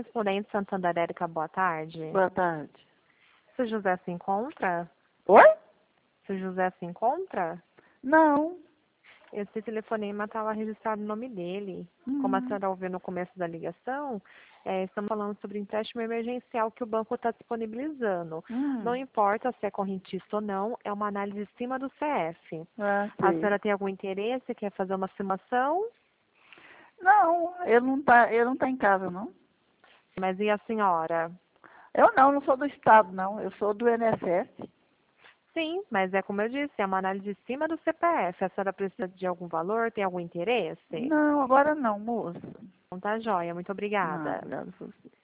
correspondente Santander Érica, boa tarde. Boa tarde. Seu José se encontra? Oi? Seu José se encontra? Não. Esse telefonema estava registrado o nome dele. Como a senhora ouviu no começo da ligação, estamos falando sobre empréstimo emergencial que o banco está disponibilizando. Não importa se é correntista ou não, é uma análise em cima do CF. Ah, A sei. senhora tem algum interesse? Quer fazer uma simulação? Não, ele não tá em casa, não. Mas e a senhora? Eu não sou do Estado, não. Eu sou do INSS. Sim, mas é como eu disse, é uma análise em cima do CPF. A senhora precisa de algum valor? Tem algum interesse? Não, agora não, moça. Então tá joia, muito Não, obrigada. obrigada.